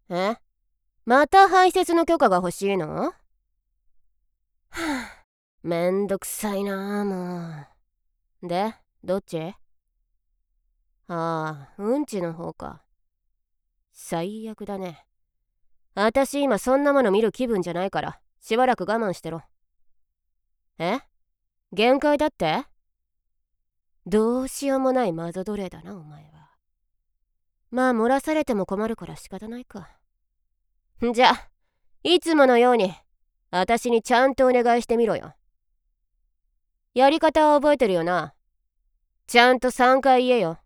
え、また排泄の許可が欲しいの？はあ、めんどくさいなあ、もう。で、どっち？ああ、うんちの方か。最悪だね。私今そんなもの見る気分じゃないから、しばらく我慢してろ。え、限界だって？どうしようもないマゾ奴隷だな、お前は。まあ、漏らされても困るから仕方ないか。じゃあ、いつものように、私にちゃんとお願いしてみろよ。やり方は覚えてるよな。ちゃんと3回言えよ。